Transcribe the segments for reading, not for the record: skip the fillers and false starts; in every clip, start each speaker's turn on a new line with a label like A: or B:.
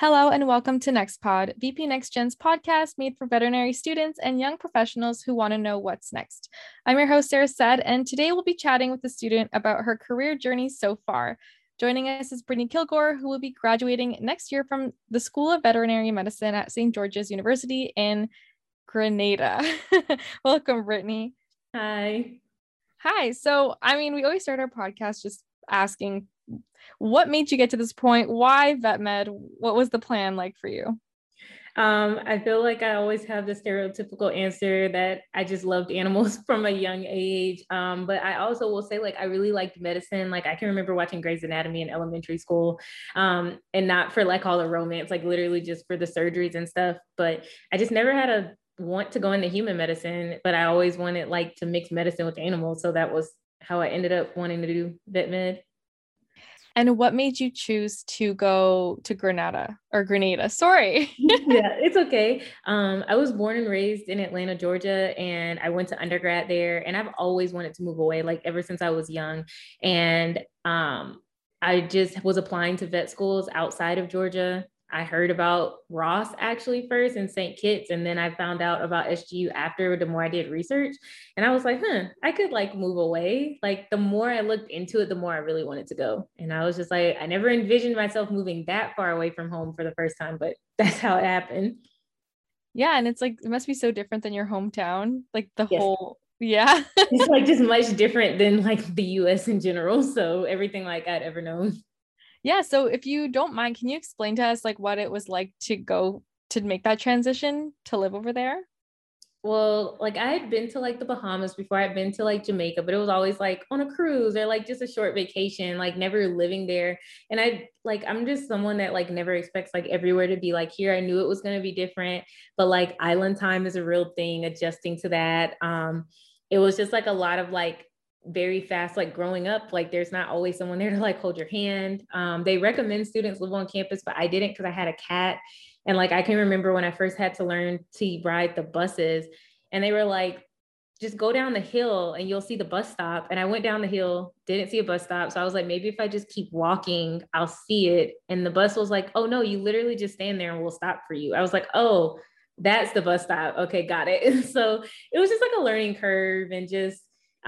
A: Hello and welcome to NextPod, VP NextGen's podcast made for veterinary students and young professionals who want to know what's next. I'm your host, Sarah Said, and today we'll be chatting with a student about her career journey so far. Joining us is Brittany Kilgore, who will be graduating next year from the School of Veterinary Medicine at St. George's University in Grenada. Welcome, Brittany.
B: Hi.
A: Hi. So, we always start our podcast just asking, what made you get to this point? Why vet med? What was the plan like for you?
B: I feel like I always have the stereotypical answer that I just loved animals from a young age. But I also will say, like, I really liked medicine. Like, I can remember watching Grey's Anatomy in elementary school, and not for like all the romance, like literally just for the surgeries and stuff. But I just never had a want to go into human medicine, but I always wanted like to mix medicine with animals. So that was how I ended up wanting to do vet med.
A: And what made you choose to go to Grenada? Sorry.
B: Yeah, it's okay. I was born and raised in Atlanta, Georgia, and I went to undergrad there. And I've always wanted to move away, like ever since I was young. And I just was applying to vet schools outside of Georgia. I heard about Ross actually first in St. Kitts, and then I found out about SGU after the more I did research. And I was like, I could like move away. Like the more I looked into it, the more I really wanted to go. And I was just like, I never envisioned myself moving that far away from home for the first time, but that's how it happened.
A: Yeah, and it's like it must be so different than your hometown. Like the
B: Yes.
A: whole yeah.
B: It's like just much different than like the US in general. So everything like I'd ever known.
A: Yeah, so if you don't mind, can you explain to us like what it was like to go to make that transition to live over there?
B: Well, like I had been to like the Bahamas before. I'd been to like Jamaica, but it was always like on a cruise or like just a short vacation, like never living there. And I'm just someone that like never expects like everywhere to be like here. I knew it was going to be different, but like island time is a real thing, adjusting to that. It was just like a lot of like very fast, like growing up, like there's not always someone there to like hold your hand. They recommend students live on campus, but I didn't because I had a cat. And like I can remember when I first had to learn to ride the buses, and they were like, just go down the hill and you'll see the bus stop. And I went down the hill, didn't see a bus stop. So I was like, maybe if I just keep walking, I'll see it. And the bus was like, oh no, you literally just stand there and we'll stop for you. I was like, oh, that's the bus stop. Okay, got it. And so it was just like a learning curve and just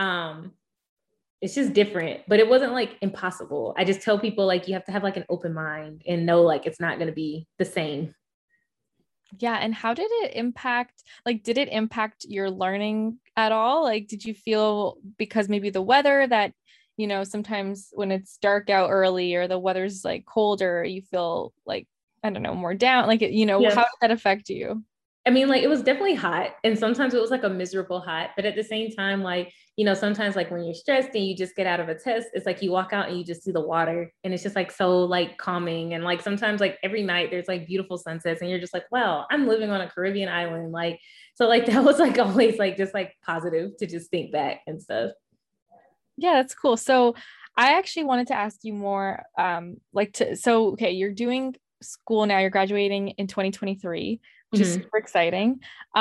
B: it's just different, but it wasn't like impossible. I just tell people like you have to have like an open mind and know like it's not going to be the same.
A: Yeah, and how did it impact, like, did it impact your learning at all? Like, did you feel because maybe the weather that, sometimes when it's dark out early or the weather's like colder, you feel like, I don't know, more down, like,
B: Yeah.
A: how did that affect you?
B: I mean, like it was definitely hot, and sometimes it was like a miserable hot, but at the same time, like, sometimes like when you're stressed and you just get out of a test, it's like you walk out and you just see the water and it's just like so like calming. And like sometimes like every night there's like beautiful sunsets and you're just like, wow, I'm living on a Caribbean island. Like, so like that was like always like just like positive to just think back and stuff.
A: Yeah, that's cool. So I actually wanted to ask you more, okay, you're doing school now, you're graduating in 2023, which is super exciting.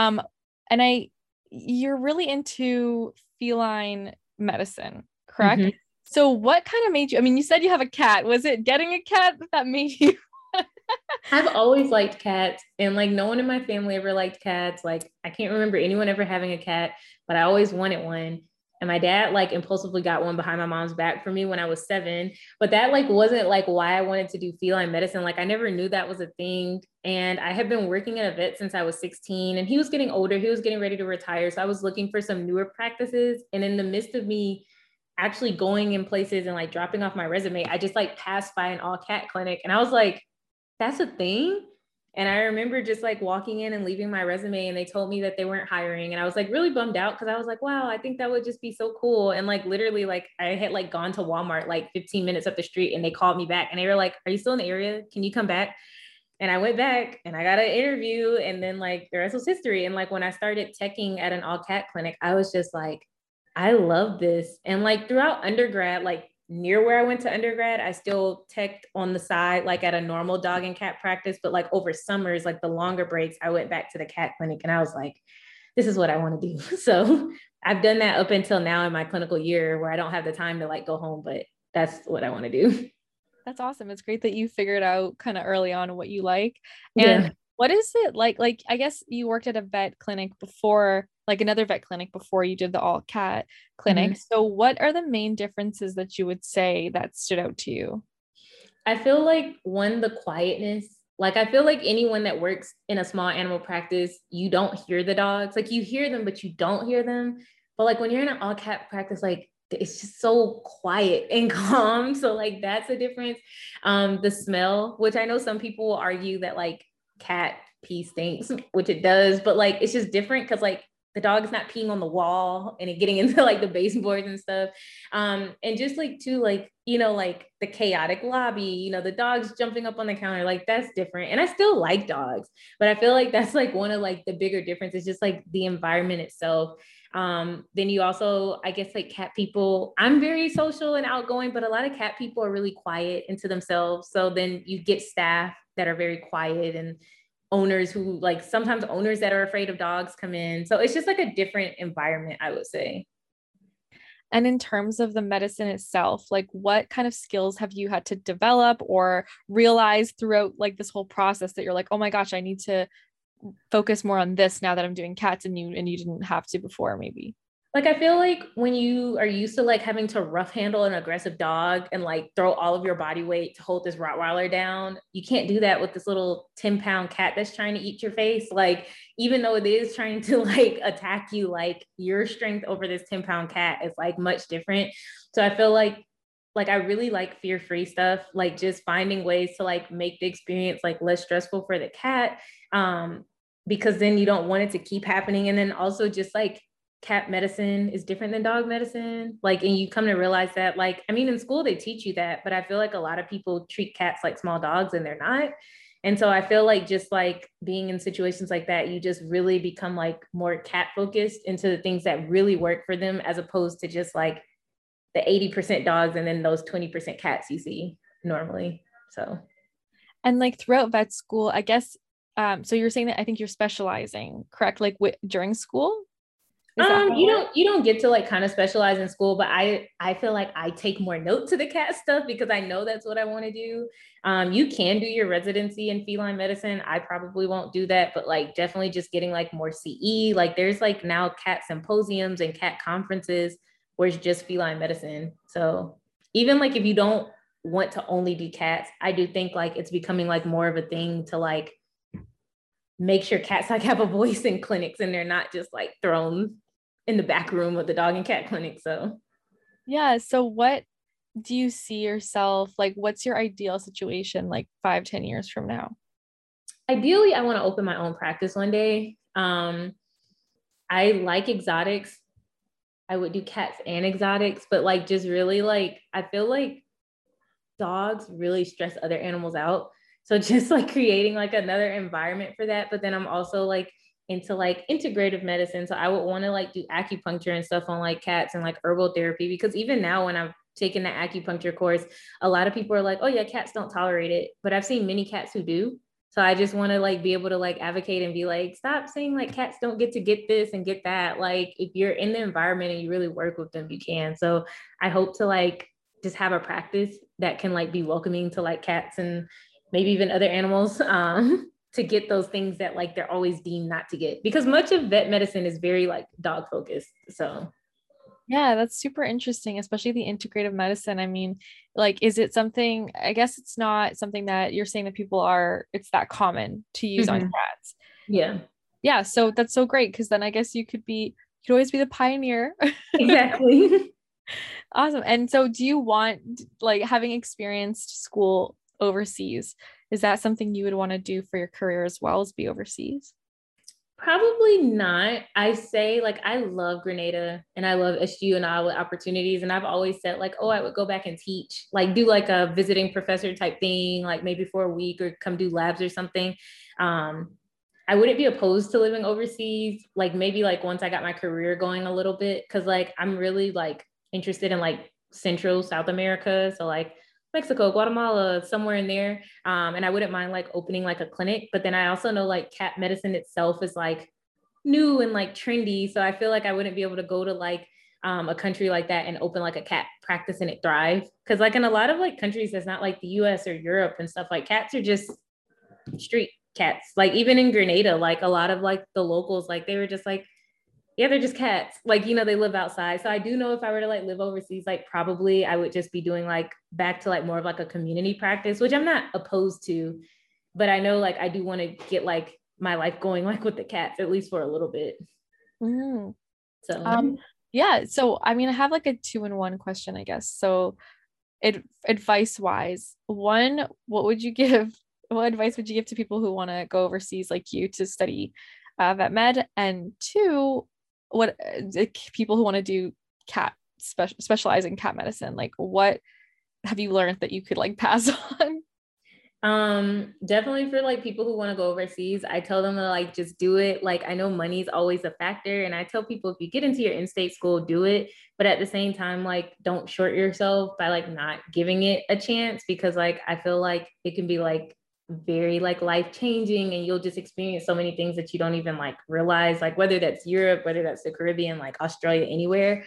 A: And you're really into feline medicine, correct?
B: Mm-hmm.
A: So what kind of made you, you said you have a cat. Was it getting a cat that made you?
B: I've always liked cats, and like no one in my family ever liked cats. Like I can't remember anyone ever having a cat, but I always wanted one. And my dad like impulsively got one behind my mom's back for me when I was 7. But that like wasn't like why I wanted to do feline medicine. Like I never knew that was a thing. And I had been working at a vet since I was 16, and he was getting older. He was getting ready to retire. So I was looking for some newer practices. And in the midst of me actually going in places and like dropping off my resume, I just like passed by an all cat clinic. And I was like, that's a thing. And I remember just like walking in and leaving my resume, and they told me that they weren't hiring. And I was like really bummed out because I was like, wow, I think that would just be so cool. And like literally, like I had like gone to Walmart like 15 minutes up the street, and they called me back and they were like, are you still in the area? Can you come back? And I went back and I got an interview, and then like the rest was history. And like when I started teching at an all cat clinic, I was just like, I love this. And like throughout undergrad, like near where I went to undergrad, I still teched on the side, like at a normal dog and cat practice. But like over summers, like the longer breaks, I went back to the cat clinic, and I was like, this is what I want to do. So I've done that up until now in my clinical year where I don't have the time to like go home, but that's what I want to do.
A: That's awesome. It's great that you figured out kind of early on what you like. And
B: Yeah.
A: what is it like? Like, I guess you worked at a vet clinic before, like another vet clinic before you did the all cat clinic.
B: Mhm.
A: So, what are the main differences that you would say that stood out to you?
B: I feel like one, the quietness. Like I feel like anyone that works in a small animal practice, you don't hear the dogs. Like you hear them, but you don't hear them. But like when you're in an all cat practice, like it's just so quiet and calm. So like that's a difference. The smell, which I know some people will argue that like cat pee stinks, which it does, but like it's just different because like the dog's not peeing on the wall and it getting into like the baseboards and stuff. And just like too, like, you know, like the chaotic lobby, you know, the dogs jumping up on the counter, like that's different. And I still like dogs, but I feel like that's like one of like the bigger differences, just like the environment itself. Then you also, I guess like cat people, I'm very social and outgoing, but a lot of cat people are really quiet into themselves. So then you get staff that are very quiet and owners who like sometimes owners that are afraid of dogs come in. So it's just like a different environment, I would say.
A: And in terms of the medicine itself, like what kind of skills have you had to develop or realize throughout like this whole process that you're like, oh my gosh, I need to focus more on this now that I'm doing cats and you didn't have to before maybe.
B: Like I feel like when you are used to like having to rough handle an aggressive dog and like throw all of your body weight to hold this Rottweiler down, you can't do that with this little 10-pound cat that's trying to eat your face. Like even though it is trying to like attack you, like your strength over this 10-pound cat is like much different. So I feel like I really like fear-free stuff, like just finding ways to like make the experience like less stressful for the cat. Because then you don't want it to keep happening. And then also just like cat medicine is different than dog medicine. Like, and you come to realize that, like, I mean, in school they teach you that, but I feel like a lot of people treat cats like small dogs and they're not. And so I feel like just like being in situations like that, you just really become like more cat focused into the things that really work for them, as opposed to just like the 80% dogs and then those 20% cats you see normally. So
A: And like throughout vet school, I guess so you're saying that I think you're specializing, correct? Like during school? Is that how it works?
B: you don't get to like kind of specialize in school, but I feel like I take more note to the cat stuff because I know that's what I want to do. You can do your residency in feline medicine. I probably won't do that, but like definitely just getting like more CE. Like there's like now cat symposiums and cat conferences where it's just feline medicine. So even like if you don't want to only do cats, I do think like it's becoming like more of a thing to like make sure cats like have a voice in clinics and they're not just like thrown in the back room of the dog and cat clinic. So
A: Yeah. So what do you see yourself like? What's your ideal situation like 5, 10 years from now?
B: ideally, I want to open my own practice one day. I like exotics. I would do cats and exotics, but like just really like I feel like dogs really stress other animals out. So just like creating like another environment for that. But then I'm also like into like integrative medicine. So I would want to like do acupuncture and stuff on like cats and like herbal therapy, because even now when I've taken the acupuncture course, a lot of people are like, oh yeah, cats don't tolerate it. But I've seen many cats who do. So I just want to like be able to like advocate and be like, stop saying like cats don't get to get this and get that. Like if you're in the environment and you really work with them, you can. So I hope to like just have a practice that can like be welcoming to like cats and maybe even other animals, to get those things that like they're always deemed not to get, because much of vet medicine is very like dog focused. So
A: Yeah, that's super interesting, especially the integrative medicine. I mean, like, is it something, I guess it's not something that you're saying that people are, it's that common to use on cats.
B: yeah,
A: Yeah, so that's so great because then I guess you could always be the pioneer.
B: exactly.
A: Awesome. And so do you want like having experienced school overseas, is that something you would want to do for your career as well as be overseas?
B: Probably not. I say like I love Grenada and I love SU and all the opportunities. And I've always said like, oh, I would go back and teach, like do like a visiting professor type thing, like maybe for a week or come do labs or something. Um, I wouldn't be opposed to living overseas, like maybe like once I got my career going a little bit, because like I'm really like interested in like Central South America. So like Mexico, Guatemala, somewhere in there. And I wouldn't mind like opening like a clinic. But then I also know like cat medicine itself is like new and like trendy. So I feel like I wouldn't be able to go to like a country like that and open like a cat practice and it thrive. Because like in a lot of like countries that's not like the US or Europe and stuff, like cats are just street cats. Like even in Grenada, like a lot of like the locals, like they were just like, yeah, they're just cats. Like, you know, they live outside. So I do know if I were to like live overseas, like probably I would just be doing like back to like more of like a community practice, which I'm not opposed to, but I know like I do want to get like my life going like with the cats, at least for a little bit.
A: Mm.
B: So
A: Yeah. So I mean, I have like a 2-in-1 question, I guess. So advice wise, one, what advice would you give to people who want to go overseas like you to study vet med? And two, what people who want to do specialize in cat medicine, like what have you learned that you could like pass on?
B: Definitely for like people who want to go overseas, I tell them to like just do it. Like I know money is always a factor, and I tell people if you get into your in-state school, do it. But at the same time, like don't short yourself by like not giving it a chance, because like I feel like it can be like very like life changing, and you'll just experience so many things that you don't even like realize, like whether that's Europe, whether that's the Caribbean, like Australia, anywhere.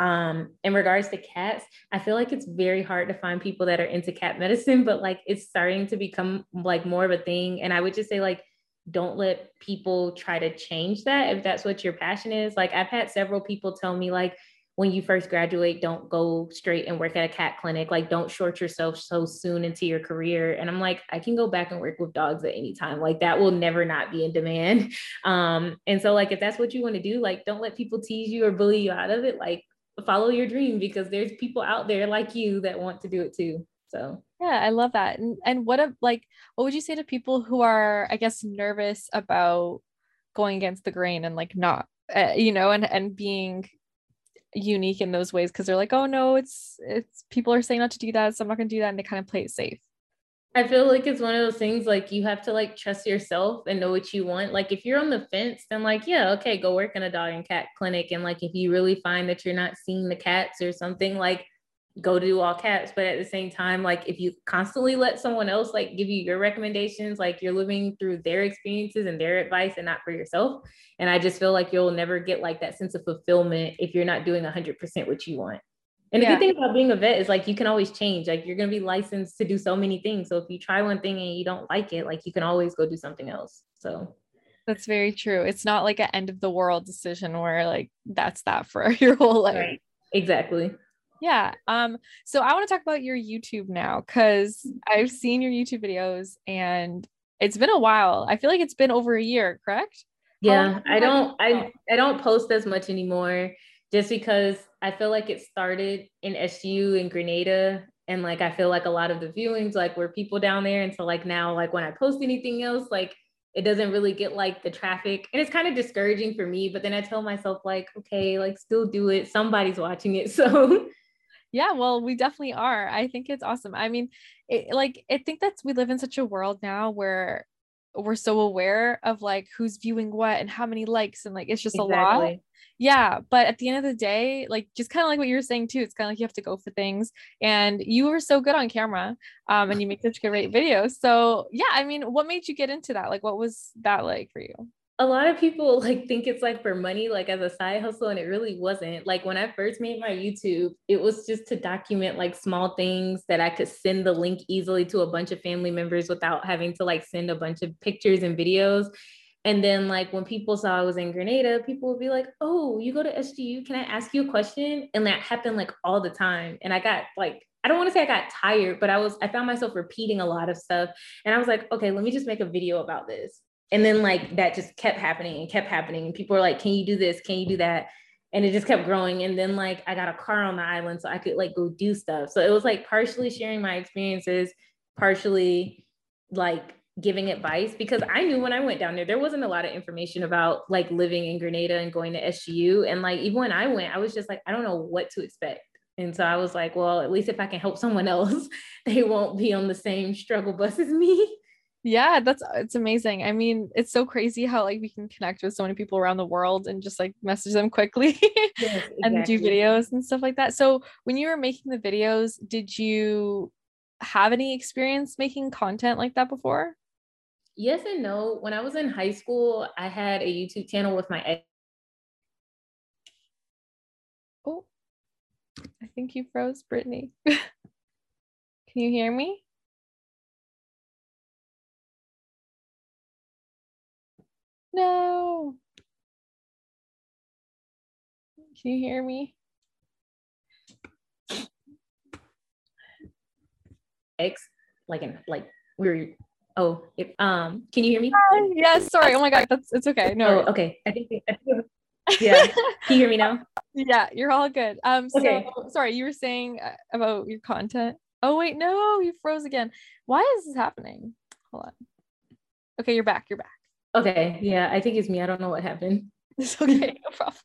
B: In regards to cats, I feel like it's very hard to find people that are into cat medicine, but like it's starting to become like more of a thing. And I would just say like don't let people try to change that if that's what your passion is. Like I've had several people tell me like when you first graduate, don't go straight and work at a cat clinic. Like don't short yourself so soon into your career. And I'm like, I can go back and work with dogs at any time. Like that will never not be in demand. And so like if that's what you want to do, like don't let people tease you or bully you out of it. Like follow your dream, because there's people out there like you that want to do it too. So
A: Yeah, I love that. And what would you say to people who are, I guess, nervous about going against the grain and like not, and being unique in those ways because they're like, oh no, it's people are saying not to do that, so I'm not gonna do that, and they kind of play it safe.
B: I feel like it's one of those things like you have to like trust yourself and know what you want. Like if you're on the fence, then like, yeah, okay, go work in a dog and cat clinic. And like if you really find that you're not seeing the cats or something, like go do all cats. But at the same time, like if you constantly let someone else like give you your recommendations, like you're living through their experiences and their advice and not for yourself. And I just feel like you'll never get like that sense of fulfillment if you're not doing 100% what you want. And the
A: Yeah,
B: good thing about being a vet is like you can always change. Like you're gonna be licensed to do so many things. So if you try one thing and you don't like it, like you can always go do something else. So
A: that's very true. It's not like an end of the world decision where like that's that for your whole life.
B: right. Exactly.
A: Yeah. So I want to talk about your YouTube now because I've seen your YouTube videos and it's been a while. I feel like it's been over a year, correct? How long
B: Yeah,
A: have you had your channel?
B: I don't post as much anymore just because I feel like it started in SU in Grenada, and like I feel like a lot of the viewings like were people down there, and so like now like when I post anything else, like it doesn't really get like the traffic, and it's kind of discouraging for me, but then I tell myself like okay, like still do it, somebody's watching it. So
A: Yeah, well, we definitely are. I think it's awesome. I mean, I think that's we live in such a world now where we're so aware of like who's viewing what and how many likes and like it's just a lot.
B: exactly.
A: Yeah, but at the end of the day, like just kind of like what you were saying too, it's kind of like you have to go for things. And you were so good on camera, and you make such great videos. So yeah, I mean, what made you get into that? Like, what was that like for you?
B: A lot of people like think it's like for money, like as a side hustle, and it really wasn't. Like when I first made my YouTube, it was just to document like small things that I could send the link easily to a bunch of family members without having to like send a bunch of pictures and videos. And then like when people saw I was in Grenada, people would be like, oh, you go to SGU, can I ask you a question? And that happened like all the time. And I got like, I don't want to say I got tired, but I found myself repeating a lot of stuff. And I was like, okay, let me just make a video about this. And then like that just kept happening and kept happening. And people were like, can you do this? Can you do that? And it just kept growing. And then like I got a car on the island so I could like go do stuff. So it was like partially sharing my experiences, partially like giving advice, because I knew when I went down there, there wasn't a lot of information about like living in Grenada and going to SGU. And like even when I went, I was just like, I don't know what to expect. And so I was like, well, at least if I can help someone else, they won't be on the same struggle bus as me.
A: Yeah, it's amazing. I mean, it's so crazy how like we can connect with so many people around the world and just like message them quickly
B: Yes,
A: and do
B: exactly.
A: videos and stuff like that. So when you were making the videos, did you have any experience making content like that before?
B: Yes and no. When I was in high school, I had a YouTube channel with my ex.
A: Oh, I think you froze, Brittany. Can you hear me? No. Can you hear me?
B: Like we're can you hear me?
A: Yes, sorry. Oh my God, it's okay. No.
B: Okay. Yeah. Can you hear me now?
A: Yeah, you're all good.
B: Okay.
A: So sorry, you were saying about your content. Oh wait, no, you froze again. Why is this happening? Hold on. Okay, you're back. You're back.
B: Okay. Yeah, I think it's me. I don't know what happened.
A: It's okay, no problem.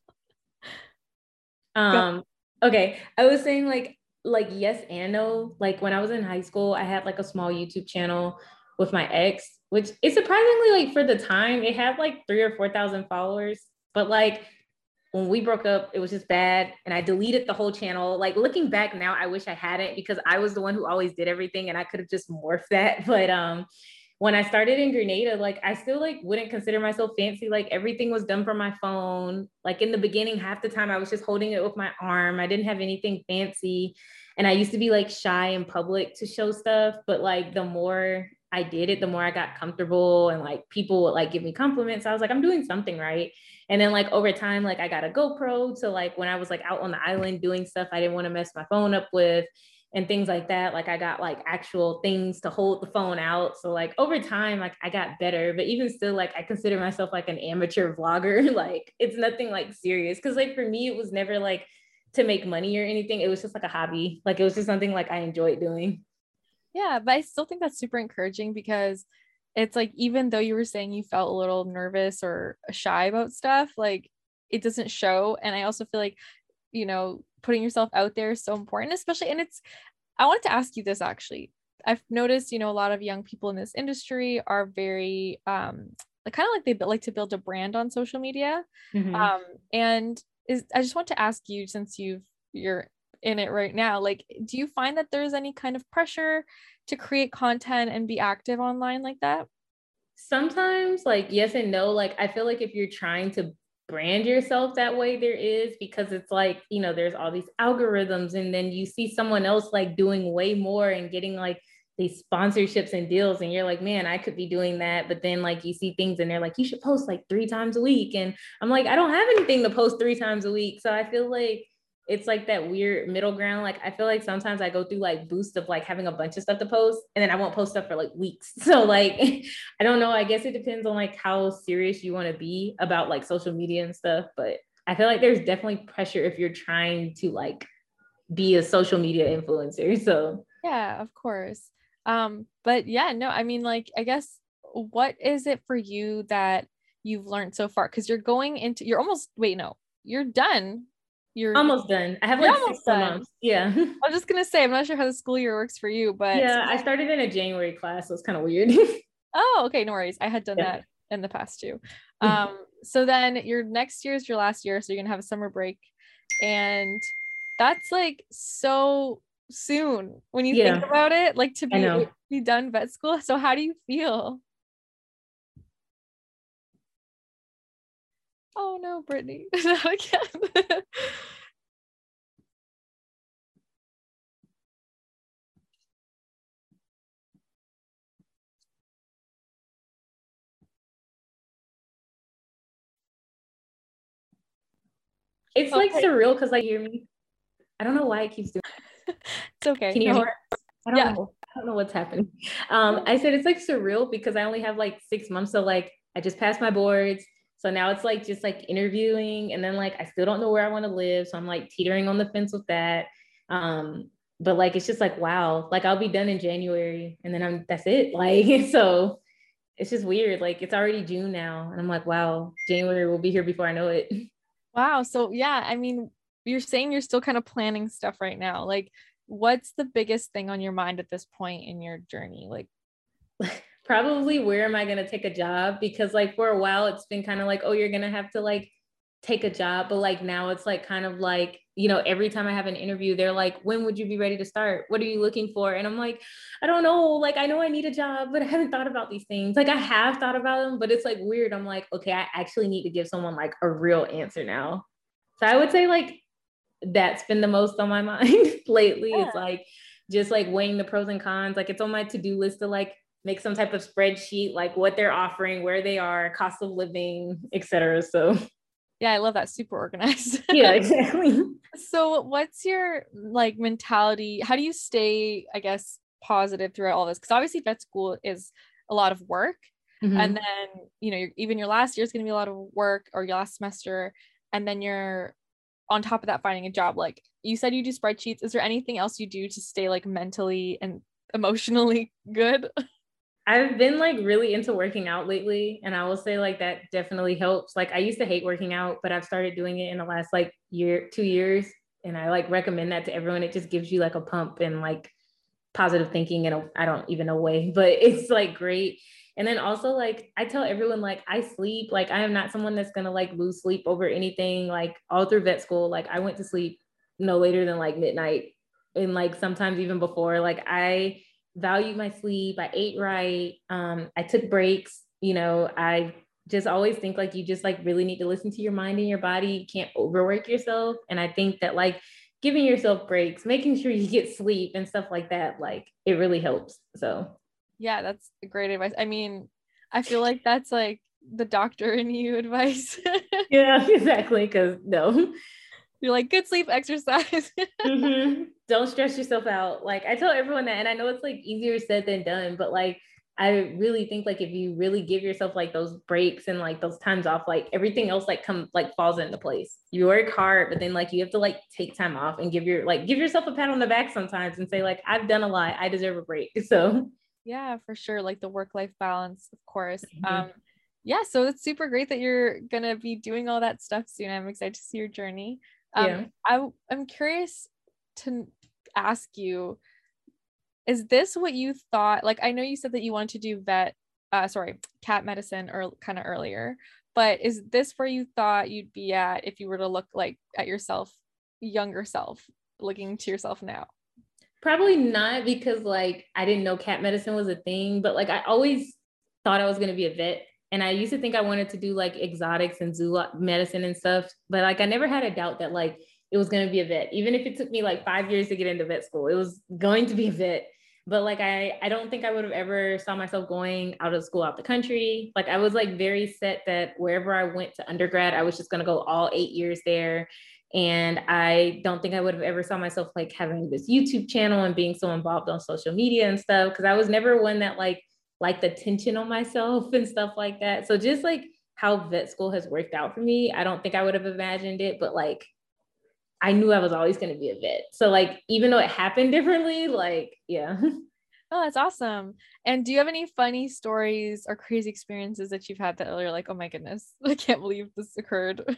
B: Okay. I was saying like yes and no. Like when I was in high school, I had like a small YouTube channel with my ex, which is surprisingly like for the time, it had like 3,000 or 4,000 followers. But like when we broke up, it was just bad. And I deleted the whole channel. Like looking back now, I wish I hadn't because I was the one who always did everything and I could have just morphed that. But when I started in Grenada, like I still like wouldn't consider myself fancy. Like everything was done from my phone. Like in the beginning, half the time I was just holding it with my arm. I didn't have anything fancy. And I used to be like shy in public to show stuff. But like the more I did it, the more I got comfortable and like people would like give me compliments. I was like, I'm doing something right. And then like over time, like I got a GoPro. So like when I was like out on the island doing stuff I didn't want to mess my phone up with and things like that. Like I got like actual things to hold the phone out. So like over time, like I got better, but even still, like I consider myself like an amateur vlogger. Like it's nothing like serious. Cause like for me, it was never like to make money or anything. It was just like a hobby. Like it was just something like I enjoyed doing.
A: Yeah, but I still think that's super encouraging because it's like even though you were saying you felt a little nervous or shy about stuff, like it doesn't show. And I also feel like, putting yourself out there is so important, especially, and I wanted to ask you this actually. I've noticed, a lot of young people in this industry are very like kind of like they like to build a brand on social media.
B: Mhm.
A: Um, and I just want to ask you, since you're in it right now, like do you find that there's any kind of pressure to create content and be active online like that?
B: Sometimes like yes and no. Like I feel like if you're trying to brand yourself that way, there is, because it's like, there's all these algorithms and then you see someone else like doing way more and getting like these sponsorships and deals and you're like, man, I could be doing that. But then like you see things and they're like, you should post like 3 times a week. And I'm like, I don't have anything to post 3 times a week. So I feel like it's like that weird middle ground. Like I feel like sometimes I go through like boosts of like having a bunch of stuff to post and then I won't post stuff for like weeks. So like I don't know. I guess it depends on like how serious you want to be about like social media and stuff. But I feel like there's definitely pressure if you're trying to like be a social media influencer. So
A: Yeah, of course. But yeah, no, I mean, like, I guess what is it for you that you've learned so far? Because you're almost, wait, no, you're done.
B: almost done. I have
A: You're
B: like six
A: almost
B: more
A: done.
B: months. Yeah.
A: I was just gonna say, I'm not sure how the school year works for you, but
B: Yeah. I started in a January class, so it's kind of weird.
A: oh, okay, no worries. I had done
B: Yeah.
A: that in the past too. So then your next year is your last year, so you're gonna have a summer break, and that's like so soon when you think
B: Yeah.
A: about it, like to
B: I
A: be
B: know.
A: done vet school. So how do you feel? Oh no, Brittany, not again.
B: It's like
A: Okay,
B: surreal because like, you hear me. I don't know why it keeps doing.
A: it's okay.
B: Can you hear me?
A: No,
B: I don't
A: yeah.
B: know. I don't know what's happening. I said it's like surreal because I only have like 6 months. So like I just passed my boards. So now it's like just like interviewing and then like I still don't know where I want to live. So I'm like teetering on the fence with that. Um, but like it's just like wow, like I'll be done in January and then that's it. Like so it's just weird. Like it's already June now. And I'm like, wow, January will be here before I know it.
A: Wow. So yeah, I mean, you're saying you're still kind of planning stuff right now. Like, what's the biggest thing on your mind at this point in your journey? Like,
B: Probably where am I going to take a job? Because like for a while it's been kind of like, oh, you're going to have to like take a job. But like now it's like kind of like, every time I have an interview, they're like, when would you be ready to start? What are you looking for? And I'm like, I don't know. Like, I know I need a job, but I haven't thought about these things. Like I have thought about them, but it's like weird. I'm like, okay, I actually need to give someone like a real answer now. So I would say like that's been the most on my mind lately.
A: Yeah.
B: It's like just like weighing the pros and cons. Like it's on my to-do list to like make some type of spreadsheet, like what they're offering, where they are, cost of living, etc. So
A: Yeah, I love that. Super organized.
B: yeah, exactly.
A: So what's your like mentality? How do you stay, I guess, positive throughout all this? Because obviously vet school is a lot of work. And
B: Mm-hmm.
A: then, even your last year is going to be a lot of work, or your last semester. And then you're on top of that finding a job. Like you said, you do spreadsheets. Is there anything else you do to stay like mentally and emotionally good?
B: I've been like really into working out lately, and I will say like that definitely helps. Like I used to hate working out, but I've started doing it in the last like year, 2 years, and I like recommend that to everyone. It just gives you like a pump and like positive thinking in a I don't even know way, but it's like great. And then also like I tell everyone like I sleep, like I am not someone that's gonna like lose sleep over anything. Like all through vet school, like I went to sleep no later than like midnight, and like sometimes even before. Like I valued my sleep. I ate right. I took breaks. I just always think like you just like really need to listen to your mind and your body. You can't overwork yourself. And I think that like giving yourself breaks, making sure you get sleep and stuff like that, like it really helps. So
A: Yeah, that's great advice. I mean, I feel like that's like the doctor in you advice.
B: yeah, exactly. Cause no.
A: You're like, good sleep, exercise.
B: Don't stress yourself out. Like I tell everyone that, and I know it's like easier said than done, but like I really think like if you really give yourself like those breaks and like those times off, like everything else like falls into place. You work hard, but then like you have to like take time off and give yourself a pat on the back sometimes and say like I've done a lot. I deserve a break. So
A: Yeah, for sure. Like the work-life balance, of course.
B: mhm.
A: Yeah, so it's super great that you're gonna be doing all that stuff soon. I'm excited to see your journey.
B: Yeah.
A: I'm curious to ask you, is this what you thought? Like, I know you said that you wanted to do cat medicine or kind of earlier, but is this where you thought you'd be at if you were to look like at yourself, younger self, looking to yourself now?
B: Probably not, because like I didn't know cat medicine was a thing, but like I always thought I was going to be a vet. And I used to think I wanted to do like exotics and zoo medicine and stuff. But like I never had a doubt that like it was going to be a vet. Even if it took me like 5 years to get into vet school, it was going to be a vet. But like I don't think I would have ever saw myself going out of school out the country. Like I was like very set that wherever I went to undergrad, I was just going to go all 8 years there. And I don't think I would have ever saw myself like having this YouTube channel and being so involved on social media and stuff, because I was never one that like attention on myself and stuff like that. So just like how vet school has worked out for me, I don't think I would have imagined it, but like I knew I was always going to be a vet. So like even though it happened differently, like yeah.
A: Oh, that's awesome. And do you have any funny stories or crazy experiences that you've had that you're like, oh my goodness, I can't believe this occurred?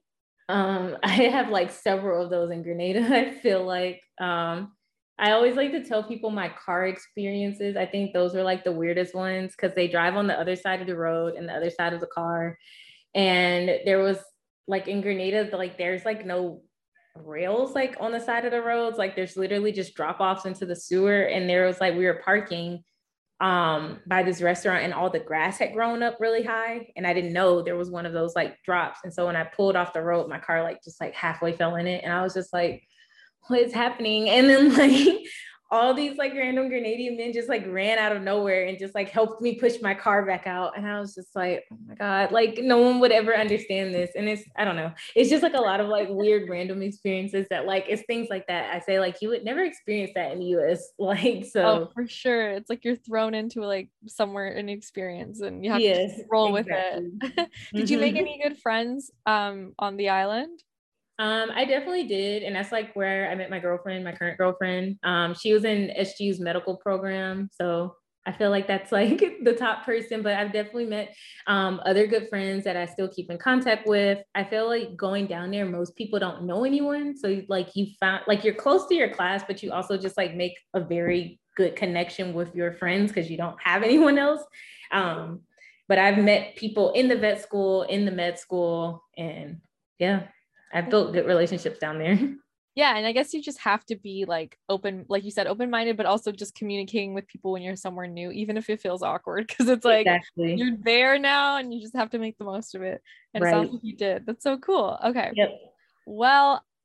B: I have like several of those in Grenada. I feel like I always like to tell people my car experiences. I think those are like the weirdest ones because they drive on the other side of the road and the other side of the car. And there was like in Grenada, like there's like no rails like on the side of the roads. Like there's literally just drop offs into the sewer. And there was like we were parking by this restaurant, and all the grass had grown up really high, and I didn't know there was one of those like drops. And so when I pulled off the road, my car like just like halfway fell in it, and I was just like, what is happening? And then like all these like random Grenadian men just like ran out of nowhere and just like helped me push my car back out. And I was just like, oh my God, like no one would ever understand this. And it's, I don't know, it's just like a lot of like weird random experiences that like, it's things like that. I say like, you would never experience that in the US. Like,
A: Oh,
B: so
A: for sure. It's like you're thrown into like somewhere an experience and you have to just
B: yes,
A: roll with it.
B: exactly.
A: Did you make
B: Mhm.
A: any good friends on the island?
B: I definitely did. And that's like where I met my girlfriend, my current girlfriend. She was in SGU's medical program. So I feel like that's like the top person, but I've definitely met other good friends that I still keep in contact with. I feel like going down there, most people don't know anyone. So like you found like you're close to your class, but you also just like make a very good connection with your friends because you don't have anyone else. Um, but I've met people in the vet school, in the med school, and yeah. I've built good relationships down there.
A: Yeah, and I guess you just have to be like open, like you said, open-minded, but also just communicating with people when you're somewhere new, even if it feels awkward, because it's like
B: Exactly.
A: you're there now and you just have to make the most of it. And it sounds
B: Right.
A: like you did. That's so cool. Okay.
B: Yep.
A: Well,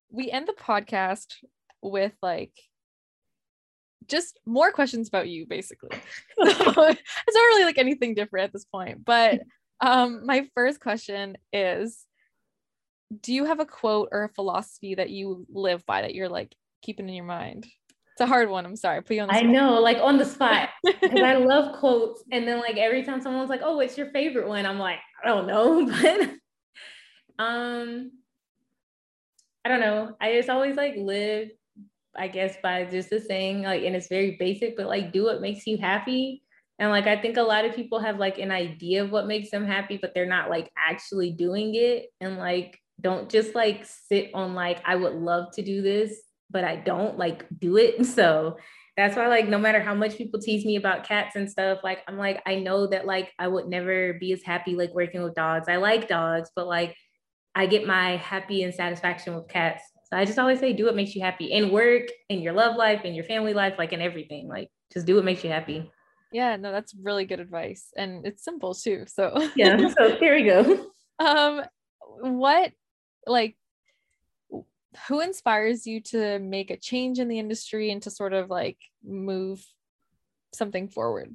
A: we end the podcast with like just more questions about you, basically. So it's not really like anything different at this point. But my first question is, do you have a quote or a philosophy that you live by that you're like keeping in your mind? It's a hard one. I'm sorry. Put you on the spot.
B: I know, like on the spot, because I love quotes. And then like every time someone's like, "Oh, what's your favorite one?" I'm like, I don't know, but I don't know. I just always like live, I guess, by just the saying, like, and it's very basic, but like do what makes you happy. And like I think a lot of people have like an idea of what makes them happy, but they're not like actually doing it. And like don't just like sit on like I would love to do this, but I don't like do it. So that's why like no matter how much people tease me about cats and stuff, like I'm like, I know that like I would never be as happy like working with dogs. I like dogs, but like I get my happy and satisfaction with cats. So I just always say, do what makes you happy in work, in your love life, in your family life, like in everything. Like just do what makes you happy.
A: Yeah, no, that's really good advice. And it's simple too. So
B: Yeah. So there we go.
A: What like who inspires you to make a change in the industry and to sort of like move something forward?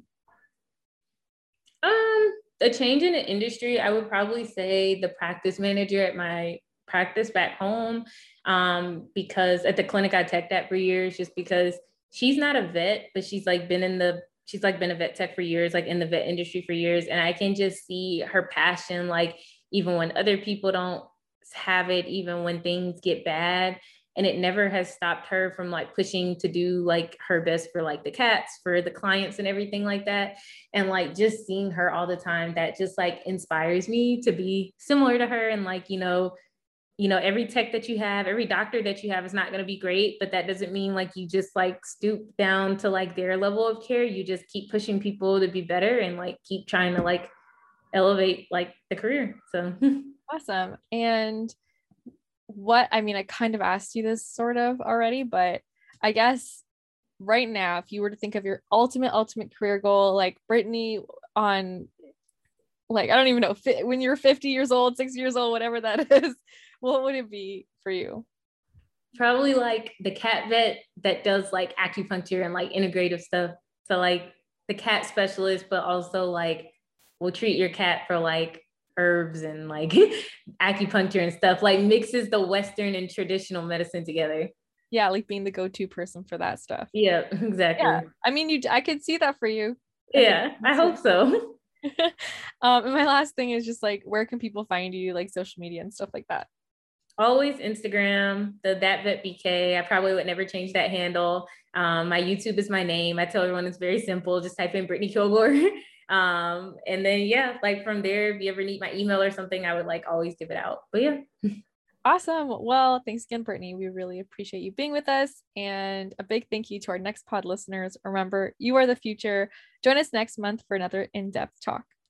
B: A change in the industry, I would probably say the practice manager at my practice back home. Because at the clinic I teched at for years, just because she's not a vet, but she's like been a vet tech for years, like in the vet industry for years. And I can just see her passion, like even when other people don't have it, even when things get bad. And it never has stopped her from like pushing to do like her best for like the cats, for the clients and everything like that. And like just seeing her all the time, that just like inspires me to be similar to her. And like, every tech that you have, every doctor that you have is not going to be great, but that doesn't mean like you just like stoop down to like their level of care. You just keep pushing people to be better and like keep trying to like elevate like the career. So
A: Awesome. And I mean, I kind of asked you this sort of already, but I guess right now, if you were to think of your ultimate career goal, like Brittany on, like, I don't even know, when you're 50 years old, 60 years old, whatever that is, what would it be for you?
B: probably like the cat vet that does like acupuncture and like integrative stuff. So like the cat specialist, but also like will treat your cat for like herbs and like acupuncture and stuff, like mixes the Western and traditional medicine together.
A: Yeah, like being the go-to person for that stuff.
B: Yeah, exactly.
A: Yeah, I mean, I could see that for you.
B: Yeah, I hope so.
A: And my last thing is just like, where can people find you, like social media and stuff like that?
B: Always Instagram, the That Vet BK. I probably would never change that handle. My YouTube is my name. I tell everyone it's very simple. Just type in Brittany Kilgore. And then yeah, like from there, if you ever need my email or something, I would like always give it out. But yeah.
A: Awesome. Well, thanks again, Brittany. We really appreciate you being with us. And a big thank you to our next pod listeners. Remember, you are the future. Join us next month for another in-depth talk.